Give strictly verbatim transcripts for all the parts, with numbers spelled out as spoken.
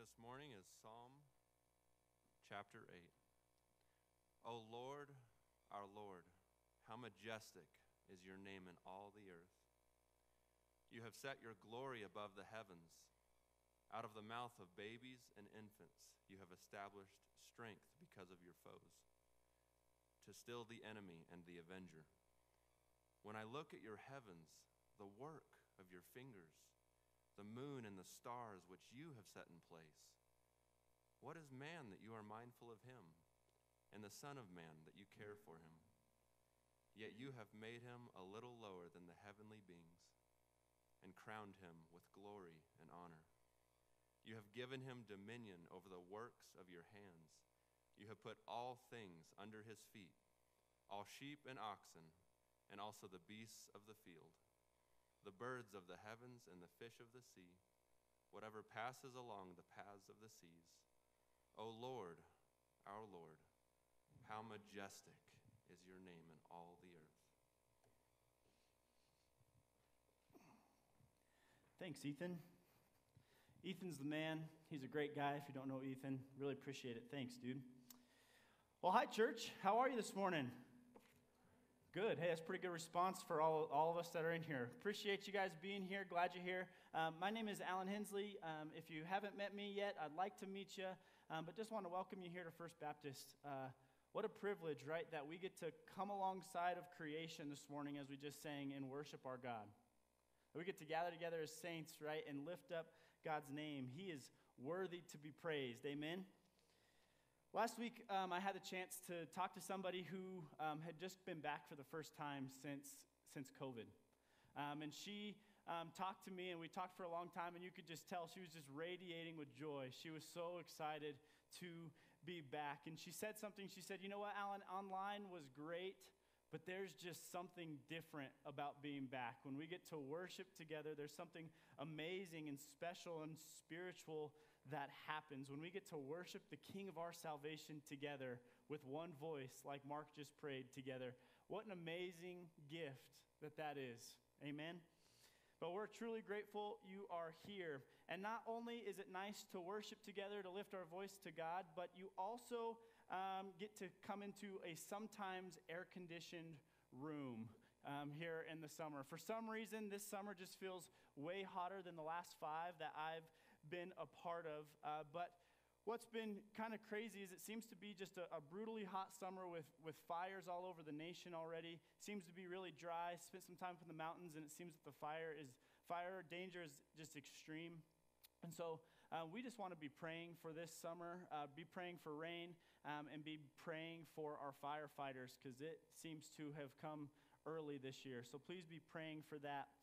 this morning is Psalm chapter eight. O Lord, our Lord, how majestic is your name in all the earth. You have set your glory above the heavens. Out of the mouth of babies and infants, you have established strength because of your foes, to still the enemy and the avenger. When I look at your heavens, the work of your fingers, the moon and the stars which you have set in place, what is man that you are mindful of him, and the Son of Man that you care for him? Yet you have made him a little lower than the heavenly beings, and crowned him with glory and honor. You have given him dominion over the works of your hands. You have put all things under his feet, all sheep and oxen, and also the beasts of the field, the birds of the heavens and the fish of the sea, whatever passes along the paths of the seas. O Lord, our Lord, how majestic is your name in all the earth. Thanks, Ethan. Ethan's the man. He's a great guy. If you don't know Ethan, really appreciate it. Thanks, dude. Well, hi, church. How are you this morning? Good. Hey, that's a pretty good response for all, all of us that are in here. Appreciate you guys being here. Glad you're here. Um, my name is Alan Hensley. Um, if you haven't met me yet, I'd like to meet you, um, but just want to welcome you here to First Baptist. Uh, what a privilege, right, that we get to come alongside of creation this morning as we just sang and worship our God. We get to gather together as saints, right, and lift up God's name. He is worthy to be praised. Amen? Last week, um, I had the chance to talk to somebody who um, had just been back for the first time since since COVID. Um, and she um, talked to me, and we talked for a long time, and you could just tell she was just radiating with joy. She was so excited to be back. And she said something. She said, you know what, Alan, online was great, but there's just something different about being back. When we get to worship together, there's something amazing and special and spiritual that happens. When we get to worship the King of our salvation together with one voice, like Mark just prayed together, what an amazing gift that that is. Amen? But we're truly grateful you are here. And not only is it nice to worship together, to lift our voice to God, but you also um, get to come into a sometimes air-conditioned room um, here in the summer. For some reason, this summer just feels way hotter than the last five that I've been a part of. Uh, but what's been kind of crazy is it seems to be just a, a brutally hot summer with, with fires all over the nation already. Seems to be really dry. Spent some time up in the mountains, and it seems that the fire is fire danger is just extreme. And so uh, we just want to be praying for this summer, uh, be praying for rain, um, and be praying for our firefighters, because it seems to have come early this year. So please be praying for that.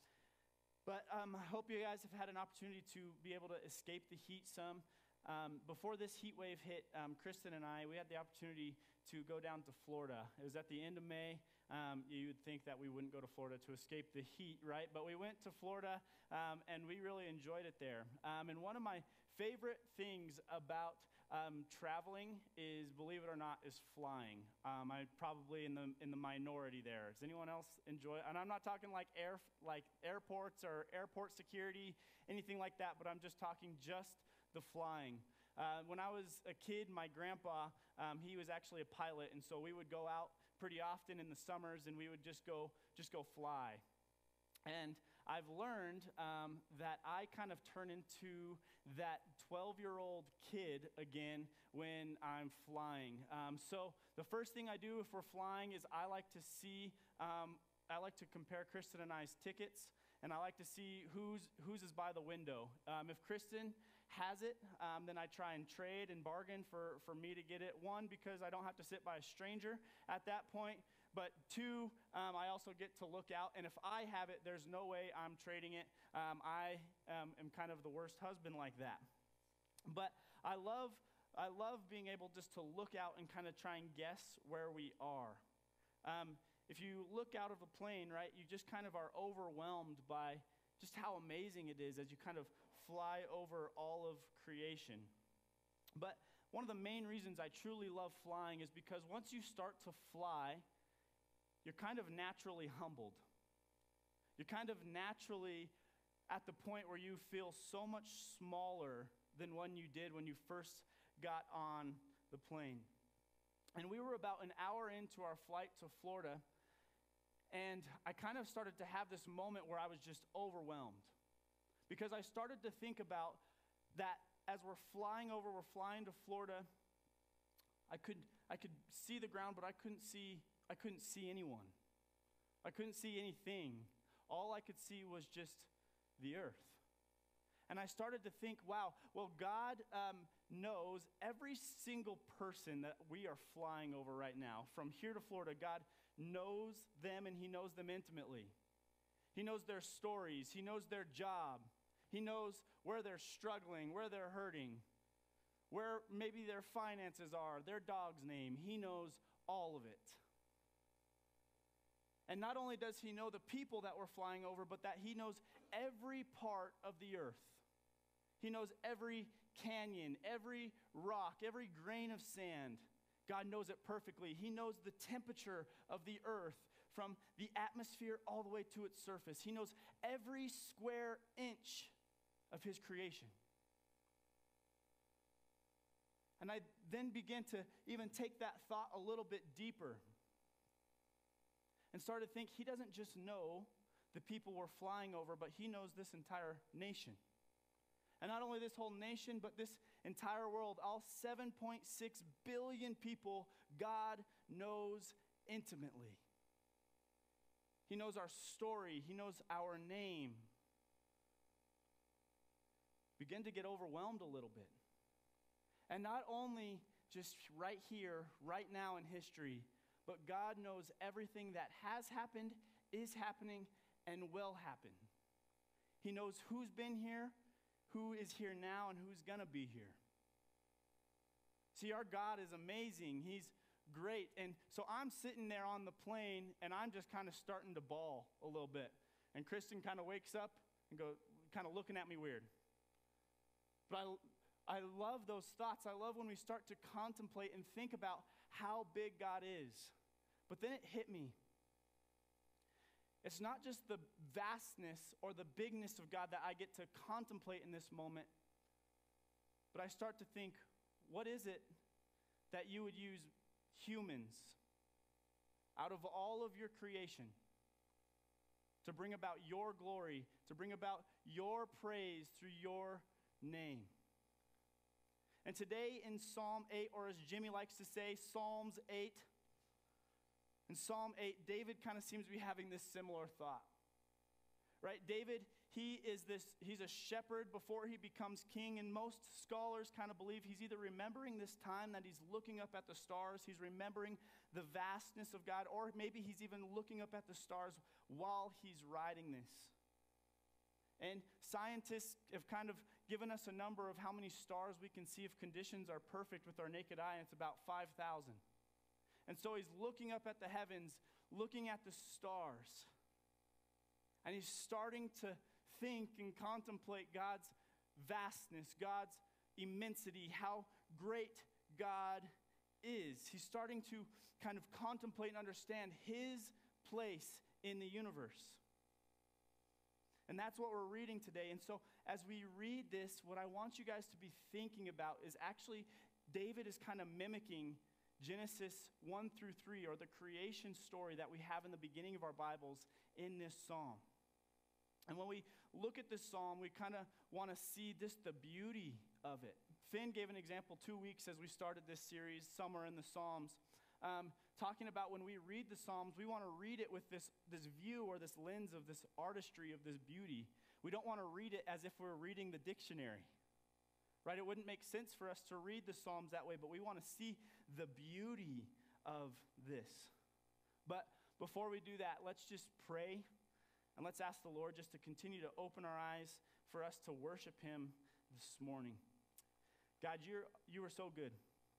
But um, I hope you guys have had an opportunity to be able to escape the heat some. Um, before this heat wave hit, um, Kristen and I, we had the opportunity to go down to Florida. It was at the end of May. Um, you would think that we wouldn't go to Florida to escape the heat, right? But we went to Florida, um, and we really enjoyed it there. Um, and one of my favorite things about um, traveling is, believe it or not, is flying. Um, I'm probably in the in the minority there. Does anyone else enjoy it? And I'm not talking like air like airports or airport security, anything like that, but I'm just talking just the flying. Uh, when I was a kid, my grandpa, um, he was actually a pilot, and so we would go out pretty often in the summers, and we would just go just go fly. And I've learned um, that I kind of turn into that twelve-year-old kid again when I'm flying. Um, so the first thing I do if we're flying is I like to see, um, I like to compare Kristen and I's tickets, and I like to see whose whose is by the window. Um, if Kristen has it, um, then I try and trade and bargain for, for me to get it. One, because I don't have to sit by a stranger at that point. But two, um, I also get to look out. And if I have it, there's no way I'm trading it. Um, I um, am kind of the worst husband like that. But I love I love being able just to look out and kind of try and guess where we are. Um, if you look out of a plane, right, you just kind of are overwhelmed by just how amazing it is as you kind of fly over all of creation. But one of the main reasons I truly love flying is because once you start to fly, you're kind of naturally humbled. You're kind of naturally at the point where you feel so much smaller than one you did when you first got on the plane. And we were about an hour into our flight to Florida, and I kind of started to have this moment where I was just overwhelmed. Because I started to think about that as we're flying over, we're flying to Florida, I could I could see the ground, but I couldn't see I couldn't see anyone. I couldn't see anything. All I could see was just the earth. And I started to think, wow, well, God um, knows every single person that we are flying over right now. From here to Florida, God knows them, and he knows them intimately. He knows their stories. He knows their job. He knows where they're struggling, where they're hurting, where maybe their finances are, their dog's name. He knows all of it. And not only does he know the people that we're flying over, but that he knows every part of the earth. He knows every canyon, every rock, every grain of sand. God knows it perfectly. He knows the temperature of the earth from the atmosphere all the way to its surface. He knows every square inch of his creation. And I then began to even take that thought a little bit deeper and started to think, he doesn't just know the people we're flying over, but he knows this entire nation. And not only this whole nation, but this entire world, all seven point six billion people, God knows intimately. He knows our story. He knows our name. Begin to get overwhelmed a little bit. And not only just right here, right now in history, but God knows everything that has happened, is happening, and will happen. He knows who's been here, who is here now, and who's going to be here. See, our God is amazing. He's great. And so I'm sitting there on the plane, and I'm just kind of starting to bawl a little bit. And Kristen kind of wakes up and go, kind of looking at me weird. But I, I love those thoughts. I love when we start to contemplate and think about how big God is. But then it hit me. It's not just the vastness or the bigness of God that I get to contemplate in this moment, but I start to think, what is it that you would use humans out of all of your creation to bring about your glory, to bring about your praise through your name? And today in Psalm eight, or as Jimmy likes to say, Psalms eight, in Psalm eight, David kind of seems to be having this similar thought, right? David, he is this, he's a shepherd before he becomes king, and most scholars kind of believe he's either remembering this time that he's looking up at the stars, he's remembering the vastness of God, or maybe he's even looking up at the stars while he's writing this. And scientists have kind of given us a number of how many stars we can see if conditions are perfect with our naked eye, and it's about five thousand. And so he's looking up at the heavens, looking at the stars. And he's starting to think and contemplate God's vastness, God's immensity, how great God is. He's starting to kind of contemplate and understand his place in the universe. And that's what we're reading today. And so as we read this, what I want you guys to be thinking about is actually David is kind of mimicking Genesis one through three, or the creation story that we have in the beginning of our Bibles in this psalm. And when we look at this psalm, we kind of want to see just the beauty of it. Finn gave an example two weeks as we started this series, Summer in the Psalms, um, talking about when we read the Psalms, we want to read it with this, this view or this lens of this artistry, of this beauty. We don't want to read it as if we're reading the dictionary. Right? It wouldn't make sense for us to read the Psalms that way, but we want to see the beauty of this. But before we do that, let's just pray, and let's ask the Lord just to continue to open our eyes for us to worship him this morning. God, you're, you are so good.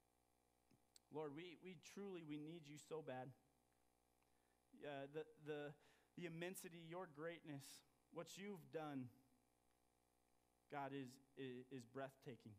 Lord, we, we truly, we need you so bad. Uh, the, the, the immensity, your greatness, what you've done, God, is, is, is breathtaking.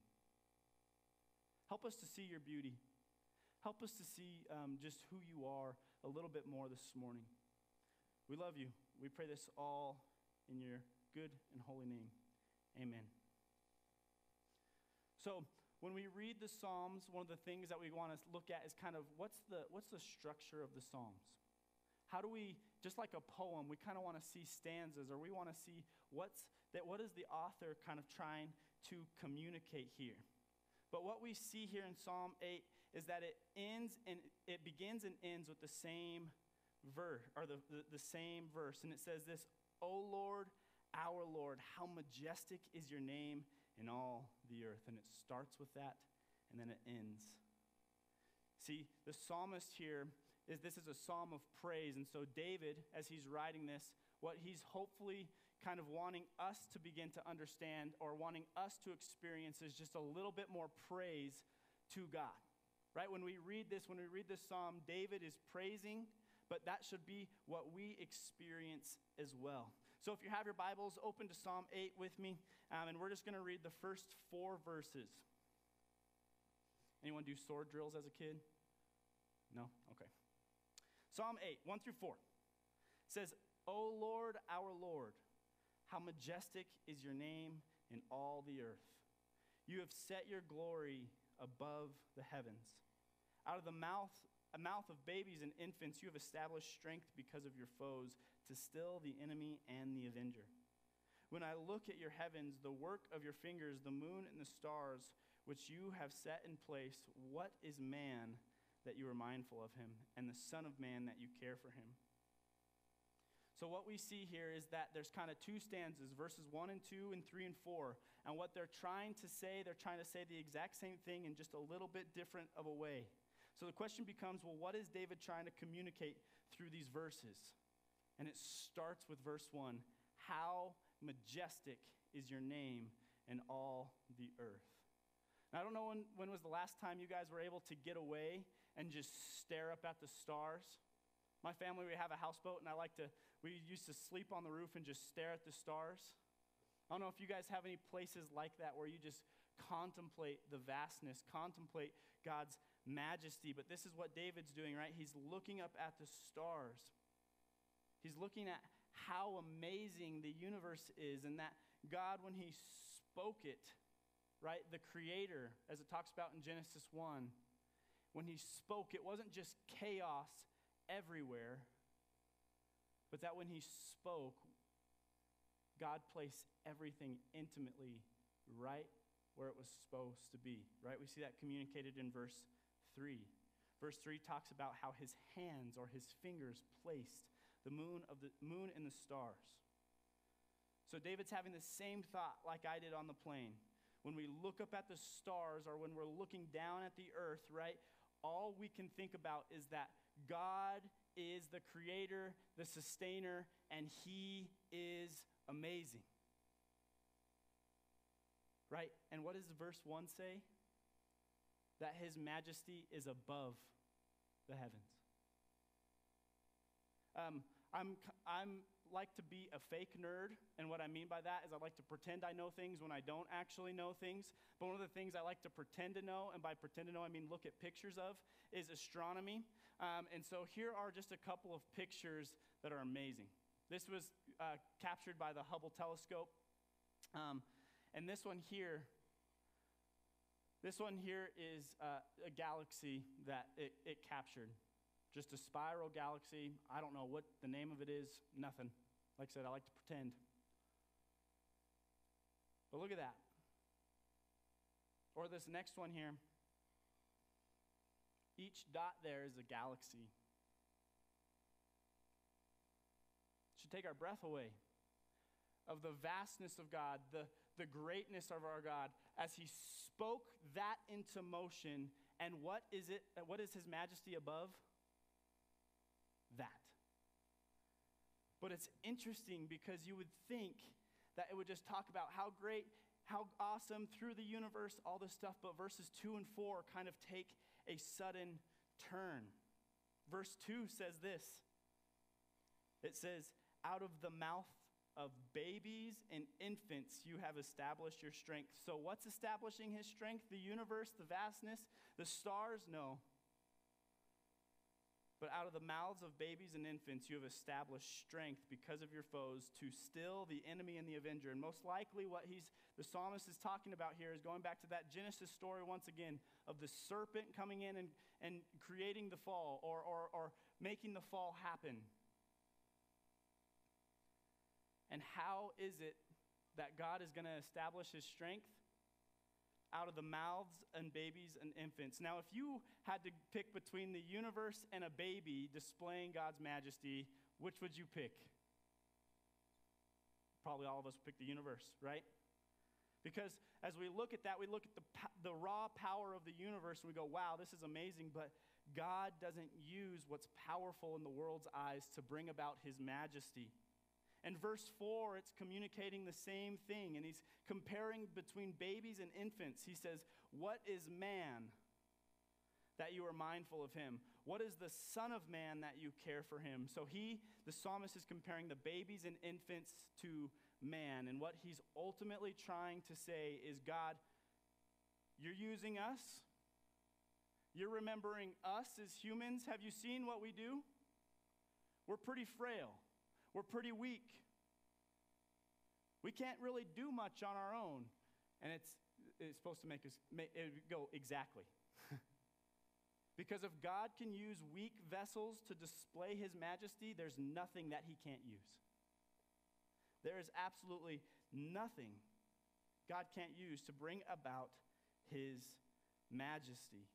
Help us to see your beauty. Help us to see um, just who you are a little bit more this morning. We love you. We pray this all in your good and holy name. Amen. So when we read the Psalms, one of the things that we want to look at is kind of what's the, what's the structure of the Psalms? How do we, just like a poem, we kind of want to see stanzas, or we want to see what's that, what is the author kind of trying to communicate here? But what we see here in Psalm eight is that it ends and it begins and ends with the same verse, or the, the, the same verse. And it says this, O Lord, our Lord, how majestic is your name in all the earth. And it starts with that, and then it ends. See, the psalmist here is this is a psalm of praise. And so David, as he's writing this, what he's hopefully kind of wanting us to begin to understand, or wanting us to experience, is just a little bit more praise to God. Right? When we read this, when we read this psalm, David is praising, but that should be what we experience as well. So if you have your Bibles, open to Psalm eight with me, um, and we're just going to read the first four verses. Anyone do sword drills as a kid? No? Okay. Psalm eight, one through four, says, O Lord, our Lord, how majestic is your name in all the earth. You have set your glory above the heavens. Out of the mouth, a mouth of babies and infants, you have established strength because of your foes, to still the enemy and the avenger. When I look at your heavens, the work of your fingers, the moon and the stars, which you have set in place, what is man that you are mindful of him, and the Son of Man that you care for him? So what we see here is that there's kind of two stanzas, verses one and two and three and four. And what they're trying to say, they're trying to say the exact same thing in just a little bit different of a way. So the question becomes, well, what is David trying to communicate through these verses? And it starts with verse one. How majestic is your name in all the earth. Now, I don't know when, when was the last time you guys were able to get away and just stare up at the stars. My family, we have a houseboat, and I like to, we used to sleep on the roof and just stare at the stars. I don't know if you guys have any places like that where you just contemplate the vastness, contemplate God's majesty. But this is what David's doing, right? He's looking up at the stars. He's looking at how amazing the universe is, and that God, when he spoke it, right, the creator, as it talks about in Genesis one, when he spoke, it wasn't just chaos everywhere, but that when he spoke, God placed everything intimately right where it was supposed to be, right? We see that communicated in verse three. Verse three talks about how his hands or his fingers placed the moon of the moon and the stars. So David's having the same thought like I did on the plane. When we look up at the stars, or when we're looking down at the earth, right, all we can think about is that God is the creator, the sustainer, and he is amazing. Right? And what does verse one say? That his majesty is above the heavens. Um, I'm I'm like to be a fake nerd, and what I mean by that is I like to pretend I know things when I don't actually know things. But one of the things I like to pretend to know, and by pretend to know I mean look at pictures of, is astronomy. Um, and so here are just a couple of pictures that are amazing. This was uh, captured by the Hubble telescope, um, and this one here. This one here is uh, a galaxy that it, it captured. Just a spiral galaxy. I don't know what the name of it is. Nothing. Like I said, I like to pretend. But look at that. Or this next one here. Each dot there is a galaxy. It should take our breath away of the vastness of God, the, the greatness of our God, as he spoke that into motion. And what is it? What is his majesty above? That. But it's interesting because you would think that it would just talk about how great, how awesome through the universe, all this stuff, but verses two and four kind of take a sudden turn. Verse two says this. It says, out of the mouth of babies and infants you have established your strength. So what's establishing his strength? The universe, the vastness, the stars? No. But out of the mouths of babies and infants you have established strength because of your foes to still the enemy and the avenger. And most likely what he's the psalmist is talking about here is going back to that Genesis story once again of the serpent coming in and, and creating the fall or, or, or making the fall happen. And how is it that God is going to establish his strength? Out of the mouths and babies and infants. Now, if you had to pick between the universe and a baby displaying God's majesty, which would you pick? Probably all of us pick the universe, right? Because as we look at that, we look at the, the raw power of the universe and we go, wow, this is amazing, but God doesn't use what's powerful in the world's eyes to bring about his majesty. In verse four, it's communicating the same thing, and he's comparing between babies and infants. He says, what is man that you are mindful of him? What is the Son of Man that you care for him? So he, the psalmist, is comparing the babies and infants to man, and what he's ultimately trying to say is, God, you're using us. You're remembering us as humans. Have you seen what we do? We're pretty frail. We're pretty weak. We can't really do much on our own. And it's, it's supposed to make us make, it go exactly. Because if God can use weak vessels to display his majesty, there's nothing that he can't use. There is absolutely nothing God can't use to bring about his majesty.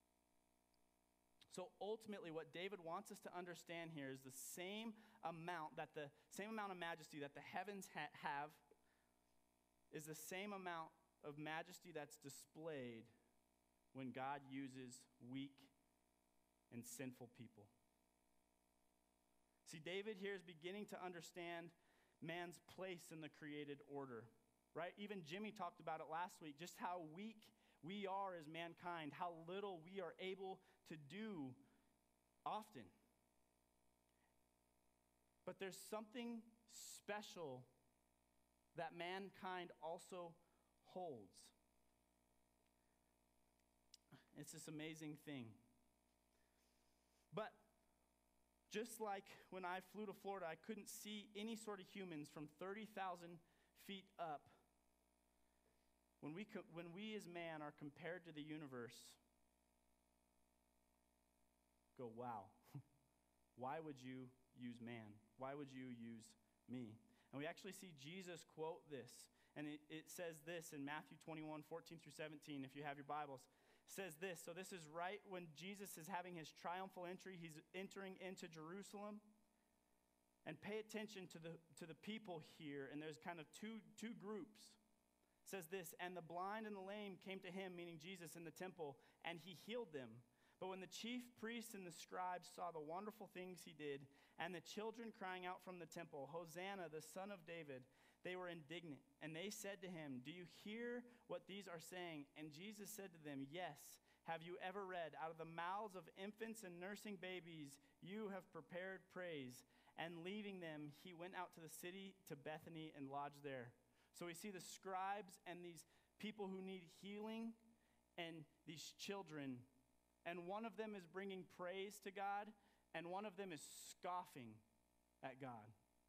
So ultimately, what David wants us to understand here is the same amount that the same amount of majesty that the heavens ha- have is the same amount of majesty that's displayed when God uses weak and sinful people. See, David here is beginning to understand man's place in the created order, right? Even Jimmy talked about it last week, just how weak we are as mankind, how little we are able to do often. But there's something special that mankind also holds. It's this amazing thing. But just like when I flew to Florida, I couldn't see any sort of humans from thirty thousand feet up. When we, co- when we as man are compared to the universe, go, wow, why would you use man? Why would you use me? And we actually see Jesus quote this. And it, it says this in Matthew twenty-one, fourteen through seventeen, if you have your Bibles. It says this, so this is right when Jesus is having his triumphal entry. He's entering into Jerusalem. And pay attention to the, to the people here. And there's kind of two, two groups. It says this, and the blind and the lame came to him, meaning Jesus, in the temple, and he healed them. But when the chief priests and the scribes saw the wonderful things he did, and the children crying out from the temple, Hosanna, the Son of David, they were indignant. And they said to him, do you hear what these are saying? And Jesus said to them, yes. Have you ever read, out of the mouths of infants and nursing babies, you have prepared praise. And leaving them, he went out to the city to Bethany and lodged there. So we see the scribes and these people who need healing and these children. And one of them is bringing praise to God, and one of them is scoffing at God.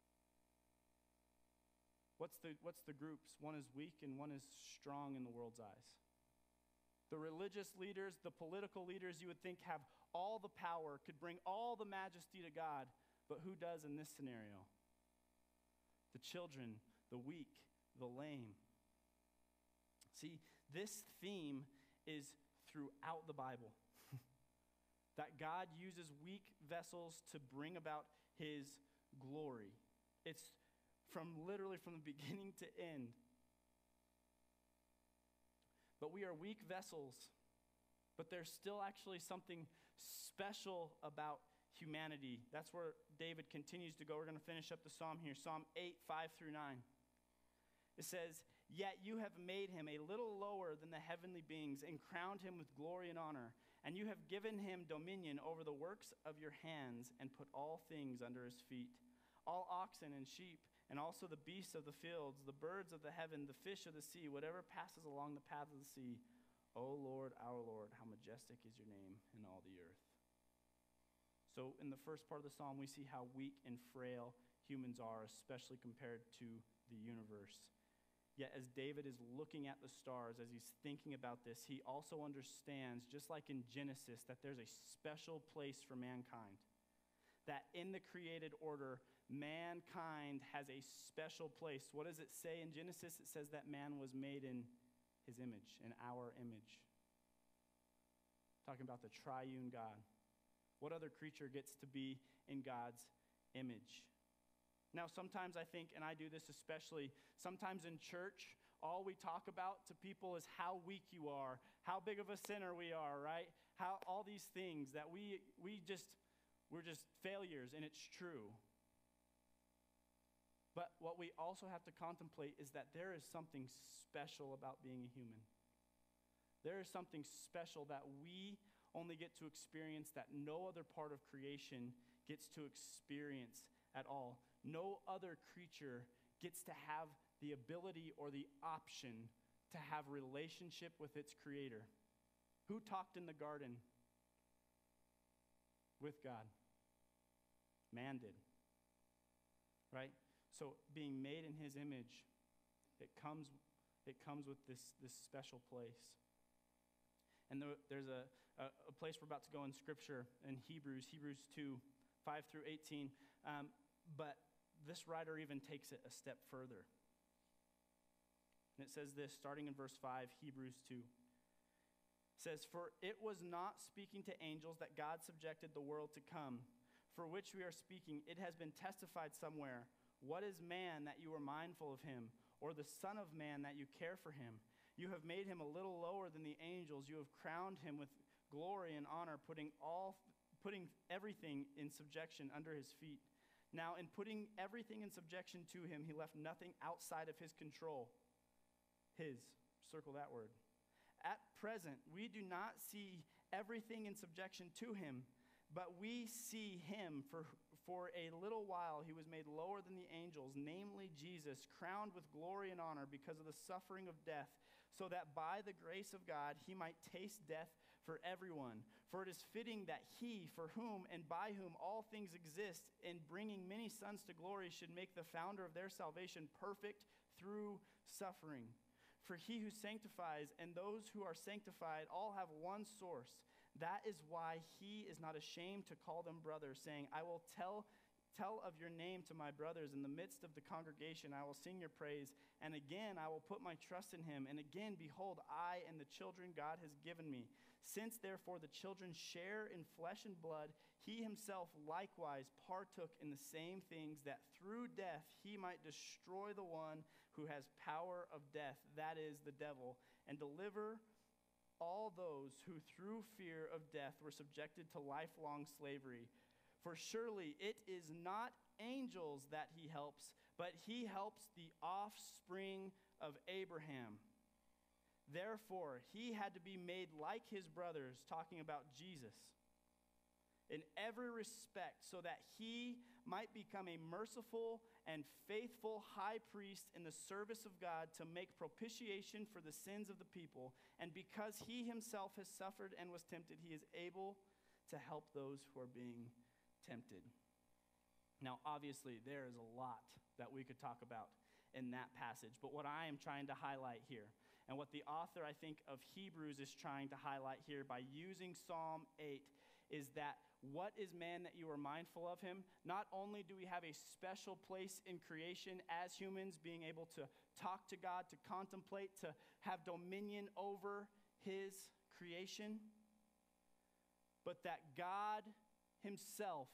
What's the, what's the groups? One is weak and one is strong in the world's eyes. The religious leaders, the political leaders, you would think have all the power, could bring all the majesty to God, but who does in this scenario? The children, the weak, the lame. See, this theme is throughout the Bible. That God uses weak vessels to bring about his glory. It's from literally from the beginning to end. But we are weak vessels, but there's still actually something special about humanity. That's where David continues to go. We're going to finish up the psalm here. Psalm eight, five through nine. It says, yet you have made him a little lower than the heavenly beings and crowned him with glory and honor. And you have given him dominion over the works of your hands and put all things under his feet. All oxen and sheep, and also the beasts of the fields, the birds of the heaven, the fish of the sea, whatever passes along the path of the sea. O Lord, our Lord, how majestic is your name in all the earth. So in the first part of the psalm, we see how weak and frail humans are, especially compared to the universe. Yet as David is looking at the stars, as he's thinking about this, he also understands, just like in Genesis, that there's a special place for mankind. That in the created order, mankind has a special place. What does it say in Genesis? It says that man was made in his image, in our image. Talking about the triune God. What other creature gets to be in God's image? Now, sometimes I think, and I do this especially, sometimes in church, all we talk about to people is how weak you are, how big of a sinner we are, right? How all these things that we we just, we're just failures, and it's true. But what we also have to contemplate is that there is something special about being a human. There is something special that we only get to experience that no other part of creation gets to experience at all. No other creature gets to have the ability or the option to have relationship with its creator. Who talked in the garden with God? Man did. Right? So being made in his image, it comes, it comes with this, this special place. And there, there's a, a, a place we're about to go in Scripture in Hebrews, Hebrews two, five through eighteen. Um, but this writer even takes it a step further. And it says this, starting in verse five, Hebrews two. It says, "For it was not speaking to angels that God subjected the world to come, for which we are speaking. It has been testified somewhere. What is man that you are mindful of him, or the son of man that you care for him? You have made him a little lower than the angels. You have crowned him with glory and honor, putting all, putting everything in subjection under his feet. Now, in putting everything in subjection to him, he left nothing outside of his control." His, circle that word. "At present, we do not see everything in subjection to him, but we see him for, for a little while he was made lower than the angels, namely Jesus, crowned with glory and honor because of the suffering of death, so that by the grace of God he might taste death for everyone. For it is fitting that he, for whom and by whom all things exist, in bringing many sons to glory, should make the founder of their salvation perfect through suffering. For he who sanctifies and those who are sanctified all have one source. That is why he is not ashamed to call them brothers, saying, I will tell Tell of your name to my brothers. In the midst of the congregation I will sing your praise. And again I will put my trust in him. And again, behold, I and the children God has given me. Since therefore the children share in flesh and blood, he himself likewise partook in the same things, that through death he might destroy the one who has power of death, that is, the devil, and deliver all those who through fear of death were subjected to lifelong slavery. For surely it is not angels that he helps, but he helps the offspring of Abraham. Therefore, he had to be made like his brothers," talking about Jesus, "in every respect, so that he might become a merciful and faithful high priest in the service of God, to make propitiation for the sins of the people. And because he himself has suffered and was tempted, he is able to help those who are being tempted." Now, obviously, there is a lot that we could talk about in that passage, but what I am trying to highlight here, and what the author, I think, of Hebrews is trying to highlight here by using Psalm eight, is that what is man that you are mindful of him? Not only do we have a special place in creation as humans, being able to talk to God, to contemplate, to have dominion over his creation, but that God himself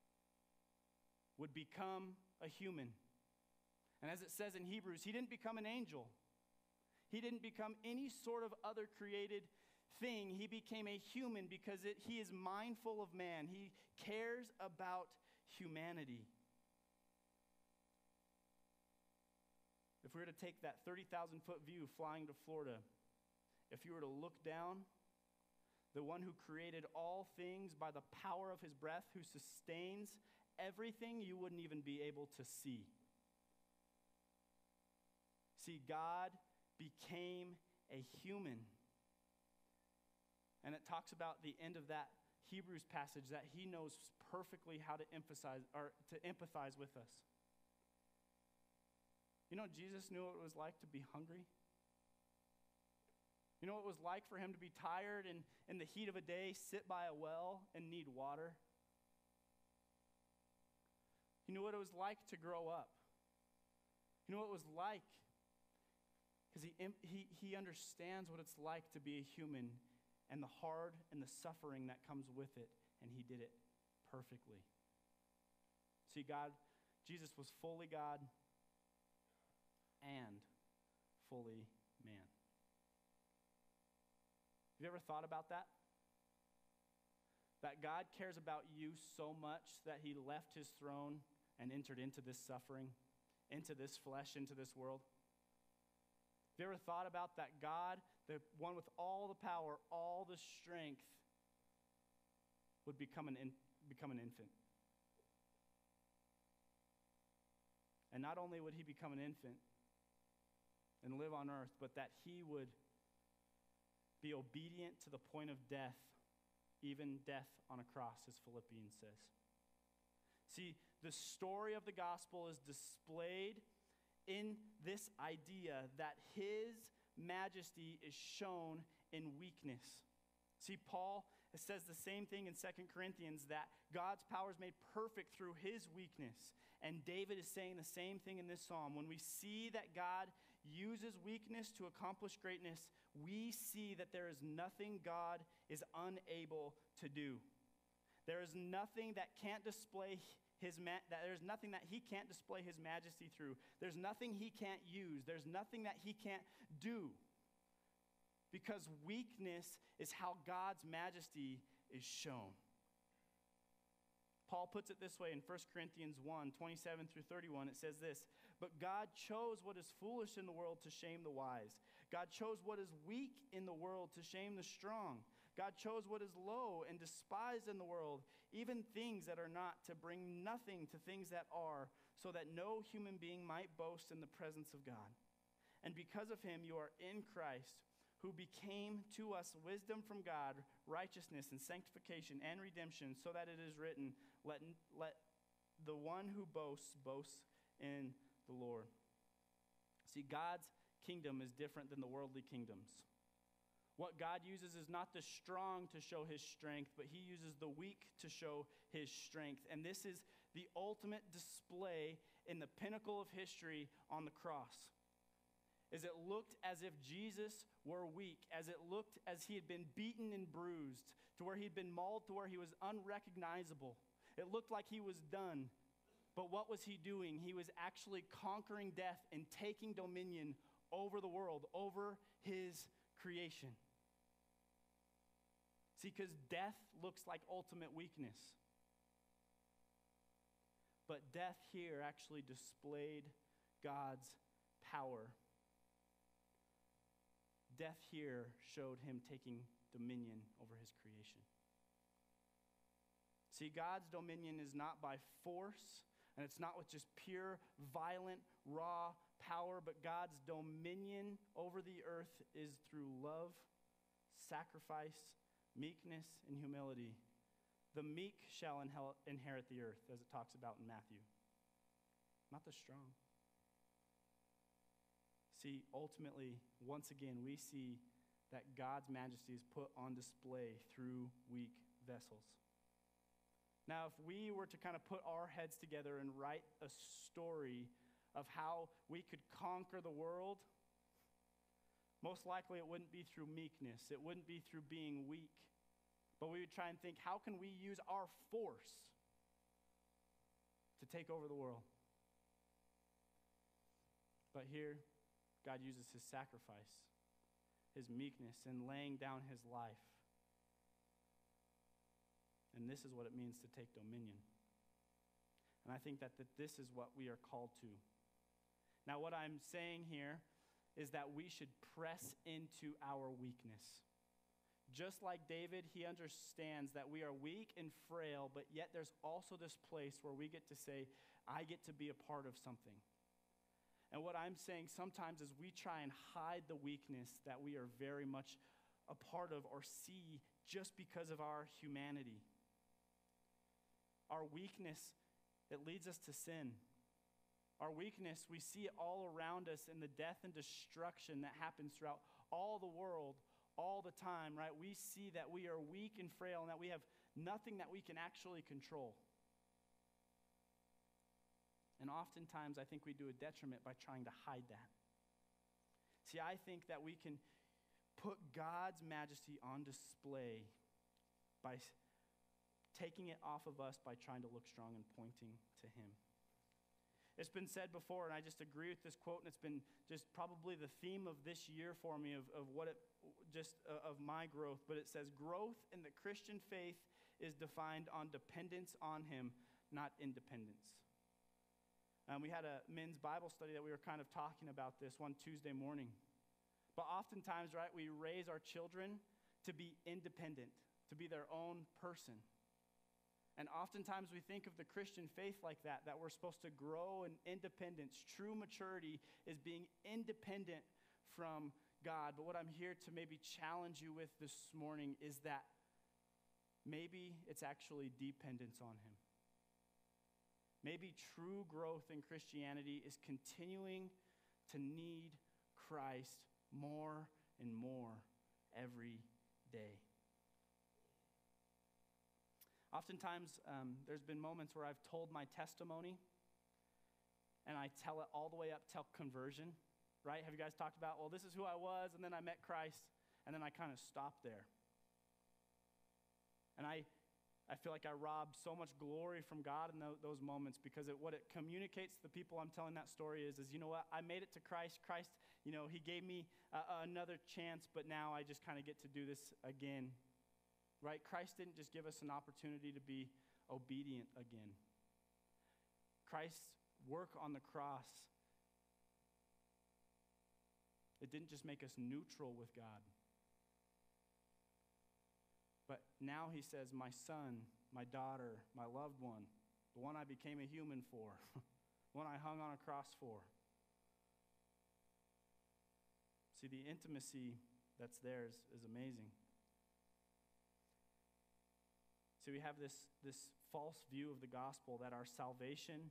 would become a human. And as it says in Hebrews, he didn't become an angel. He didn't become any sort of other created thing. He became a human because it, he is mindful of man. He cares about humanity. If we were to take that thirty thousand foot view flying to Florida, if you were to look down, the one who created all things by the power of his breath, who sustains everything, you wouldn't even be able to see. See, God became a human. And it talks about the end of that Hebrews passage that he knows perfectly how to emphasize or to empathize with us. You know, Jesus knew what it was like to be hungry. You know what it was like for him to be tired and in the heat of a day sit by a well and need water. You know what it was like to grow up. You know what it was like because he, he, he understands what it's like to be a human and the hard and the suffering that comes with it, and he did it perfectly. See, God, Jesus was fully God and fully man. Have you ever thought about that? That God cares about you so much that he left his throne and entered into this suffering, into this flesh, into this world? Have you ever thought about that God, the one with all the power, all the strength, would become an, in, become an infant? And not only would he become an infant and live on earth, but that he would be obedient to the point of death, even death on a cross, as Philippians says. See, the story of the gospel is displayed in this idea that his majesty is shown in weakness. See, Paul says the same thing in Second Corinthians, that God's power is made perfect through his weakness. And David is saying the same thing in this psalm. When we see that God uses weakness to accomplish greatness, we see that there is nothing God is unable to do. There is nothing that can't display his ma- that there's nothing that he can't display his majesty through. There's nothing he can't use. There's nothing that he can't do. Because weakness is how God's majesty is shown. Paul puts it this way in First Corinthians one, twenty-seven through thirty-one. It says this, "But God chose what is foolish in the world to shame the wise. God chose what is weak in the world to shame the strong. God chose what is low and despised in the world, even things that are not, to bring nothing to things that are, so that no human being might boast in the presence of God. And because of him you are in Christ, who became to us wisdom from God, righteousness and sanctification and redemption, so that it is written, let, let the one who boasts boast in the Lord." See, God's kingdom is different than the worldly kingdoms. What God uses is not the strong to show his strength, but he uses the weak to show his strength. And this is the ultimate display in the pinnacle of history on the cross. Is it looked as if Jesus were weak, as it looked as he had been beaten and bruised, to where he'd been mauled, to where he was unrecognizable. It looked like he was done. But what was he doing? He was actually conquering death and taking dominion over the world, over his creation. See, because death looks like ultimate weakness. But death here actually displayed God's power. Death here showed him taking dominion over his creation. See, God's dominion is not by force, and it's not with just pure, violent, raw power, but God's dominion over the earth is through love, sacrifice, meekness, and humility. The meek shall inherit the earth, as it talks about in Matthew, not the strong. See, ultimately, once again, we see that God's majesty is put on display through weak vessels. Now, if we were to kind of put our heads together and write a story of how we could conquer the world, most likely it wouldn't be through meekness. It wouldn't be through being weak. But we would try and think, how can we use our force to take over the world? But here, God uses his sacrifice, his meekness, and laying down his life. And this is what it means to take dominion. And I think that, that this is what we are called to. Now, what I'm saying here is that we should press into our weakness. Just like David, he understands that we are weak and frail, but yet there's also this place where we get to say, I get to be a part of something. And what I'm saying sometimes is we try and hide the weakness that we are very much a part of or see just because of our humanity. Our weakness, it leads us to sin. Our weakness, we see it all around us in the death and destruction that happens throughout all the world, all the time, right? We see that we are weak and frail and that we have nothing that we can actually control. And oftentimes, I think we do a detriment by trying to hide that. See, I think that we can put God's majesty on display by taking it off of us by trying to look strong and pointing to him. It's been said before, and I just agree with this quote, and it's been just probably the theme of this year for me of, of what it, just uh, of my growth, but it says, growth in the Christian faith is defined on dependence on him, not independence. Um, we had a men's Bible study that we were kind of talking about this one Tuesday morning. But oftentimes, right, we raise our children to be independent, to be their own person. And oftentimes we think of the Christian faith like that, that we're supposed to grow in independence. True maturity is being independent from God. But what I'm here to maybe challenge you with this morning is that maybe it's actually dependence on him. Maybe true growth in Christianity is continuing to need Christ more and more every day. Oftentimes, um, there's been moments where I've told my testimony, and I tell it all the way up till conversion, right? Have you guys talked about, well, this is who I was, and then I met Christ, and then I kind of stopped there. And I, I feel like I rob so much glory from God in th- those moments because it, what it communicates to the people I'm telling that story is, is, you know what, I made it to Christ. Christ, you know, he gave me uh, another chance, but now I just kind of get to do this again. Right? Christ didn't just give us an opportunity to be obedient again. Christ's work on the cross, it didn't just make us neutral with God. But now he says, my son, my daughter, my loved one, the one I became a human for, the one I hung on a cross for. See, the intimacy that's there is, is amazing. So we have this, this false view of the gospel that our salvation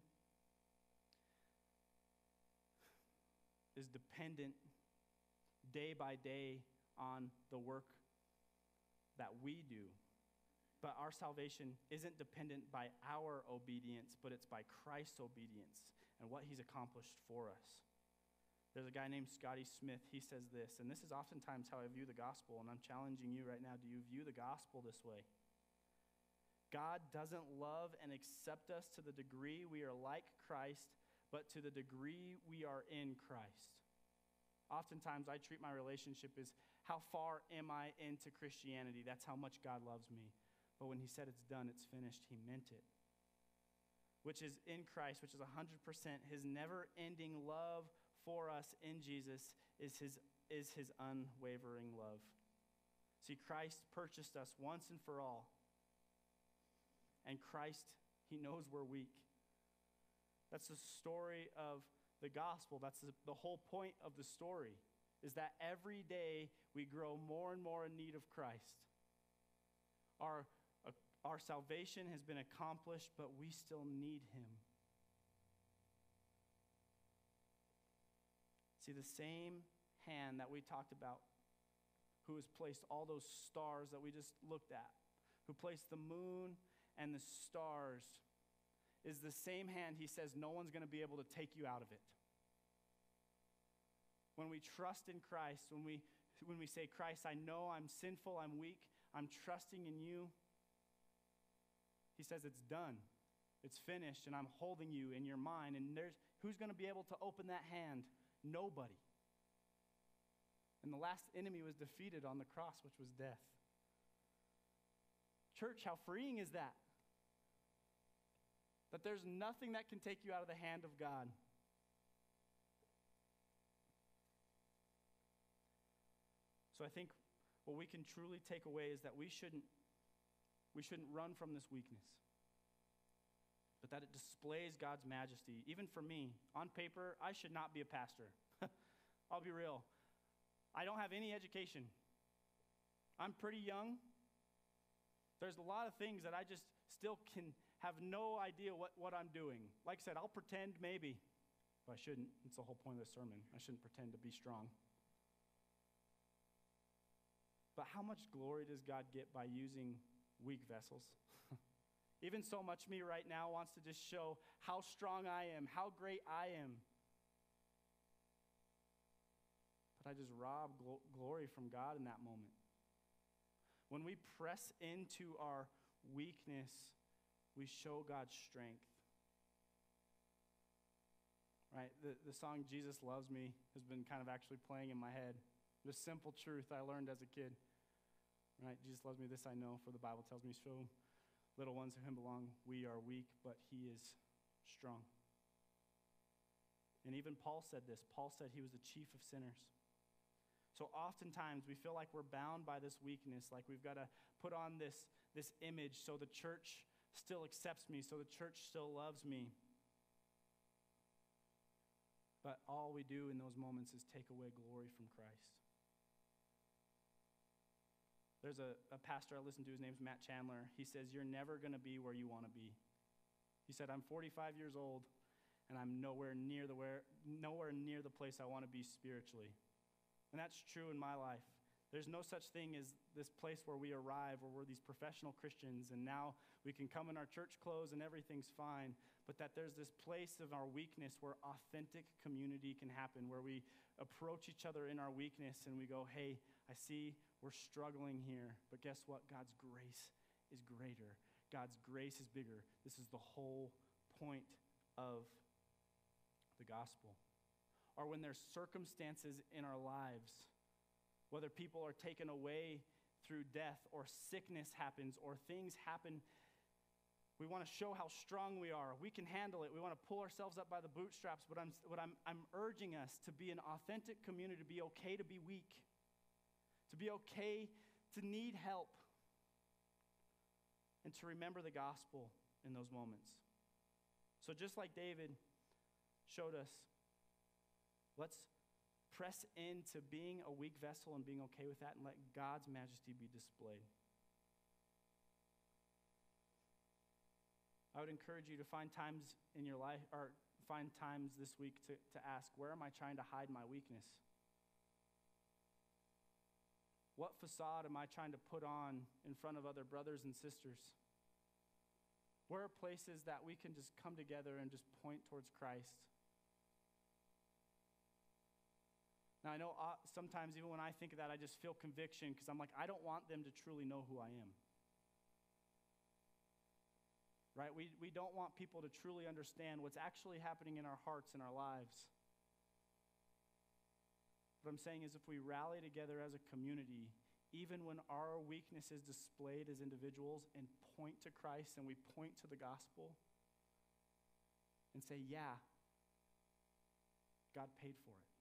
is dependent day by day on the work that we do. But our salvation isn't dependent by our obedience, but it's by Christ's obedience and what he's accomplished for us. There's a guy named Scotty Smith. He says this, and this is oftentimes how I view the gospel, and I'm challenging you right now. Do you view the gospel this way? God doesn't love and accept us to the degree we are like Christ, but to the degree we are in Christ. Oftentimes, I treat my relationship as how far am I into Christianity? That's how much God loves me. But when he said it's done, it's finished, he meant it. Which is in Christ, which is one hundred percent. His never-ending love for us in Jesus is his, is his unwavering love. See, Christ purchased us once and for all. And Christ, he knows we're weak. That's the story of the gospel. That's the, the whole point of the story, is that every day we grow more and more in need of Christ. Our, uh, our salvation has been accomplished, but we still need him. See, the same hand that we talked about, who has placed all those stars that we just looked at, who placed the moon and the stars, is the same hand he says no one's going to be able to take you out of it. When we trust in Christ, when we, when we say, Christ, I know I'm sinful, I'm weak, I'm trusting in you, he says it's done. It's finished, and I'm holding you in your mind. And there's who's going to be able to open that hand? Nobody. And the last enemy was defeated on the cross, which was death. Church, how freeing is that? That there's nothing that can take you out of the hand of God. So I think what we can truly take away is that we shouldn't, we shouldn't run from this weakness, but that it displays God's majesty. Even for me, on paper, I should not be a pastor. I'll be real. I don't have any education. I'm pretty young. There's a lot of things that I just still can have no idea what, what I'm doing. Like I said, I'll pretend maybe, but I shouldn't. It's the whole point of the sermon. I shouldn't pretend to be strong. But how much glory does God get by using weak vessels? Even so much me right now wants to just show how strong I am, how great I am. But I just rob gl- glory from God in that moment. When we press into our weakness, we show God's strength. Right? The, the song Jesus Loves Me has been kind of actually playing in my head. The simple truth I learned as a kid. Right? Jesus loves me, this I know, for the Bible tells me so. Little ones to him belong. We are weak, but he is strong. And even Paul said this. Paul said he was the chief of sinners. So oftentimes we feel like we're bound by this weakness, like we've got to put on this, this image so the church still accepts me, so the church still loves me. But all we do in those moments is take away glory from Christ. There's a, a pastor I listen to, his name's Matt Chandler. He says, you're never going to be where you want to be. He said, I'm forty-five years old, and I'm nowhere near the where, nowhere near the place I want to be spiritually. And that's true in my life. There's no such thing as this place where we arrive, where we're these professional Christians, and now we can come in our church clothes and everything's fine, but that there's this place of our weakness where authentic community can happen, where we approach each other in our weakness and we go, hey, I see we're struggling here, but guess what? God's grace is greater. God's grace is bigger. This is the whole point of the gospel. Or when there's circumstances in our lives, whether people are taken away through death or sickness happens or things happen, we want to show how strong we are. We can handle it. We want to pull ourselves up by the bootstraps, but I'm, what I'm, I'm urging us to be an authentic community, to be okay to be weak, to be okay to need help, and to remember the gospel in those moments. So just like David showed us, let's press into being a weak vessel and being okay with that and let God's majesty be displayed. I would encourage you to find times in your life, or find times this week to, to ask, where am I trying to hide my weakness? What facade am I trying to put on in front of other brothers and sisters? Where are places that we can just come together and just point towards Christ? Now, I know uh, sometimes even when I think of that, I just feel conviction because I'm like, I don't want them to truly know who I am. Right? We, we don't want people to truly understand what's actually happening in our hearts and our lives. What I'm saying is if we rally together as a community, even when our weakness is displayed as individuals, and point to Christ and we point to the gospel and say, yeah, God paid for it.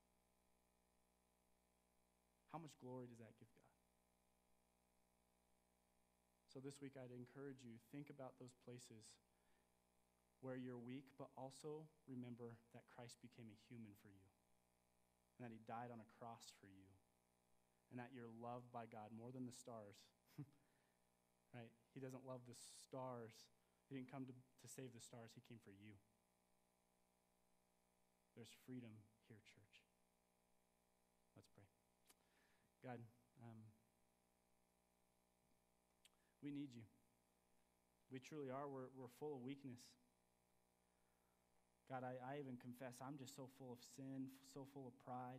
How much glory does that give God? So this week I'd encourage you, think about those places where you're weak, but also remember that Christ became a human for you, and that he died on a cross for you, and that you're loved by God more than the stars. Right? He doesn't love the stars. He didn't come to, to save the stars. He came for you. There's freedom here, church. Let's pray. God, um, we need you. We truly are. We're, we're full of weakness. God, I, I even confess I'm just so full of sin, so full of pride.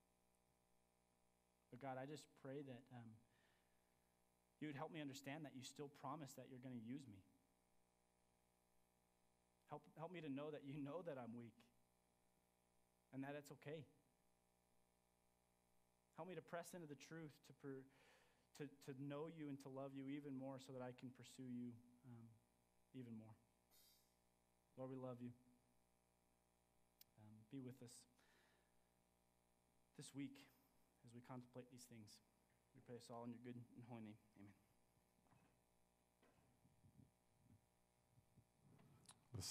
But God, I just pray that um, you would help me understand that you still promise that you're going to use me. Help, help me to know that you know that I'm weak and that it's okay. Help me to press into the truth, to per, to, to know you and to love you even more so that I can pursue you um, even more. Lord, we love you. Um, be with us this week as we contemplate these things. We pray this all in your good and holy name. Amen.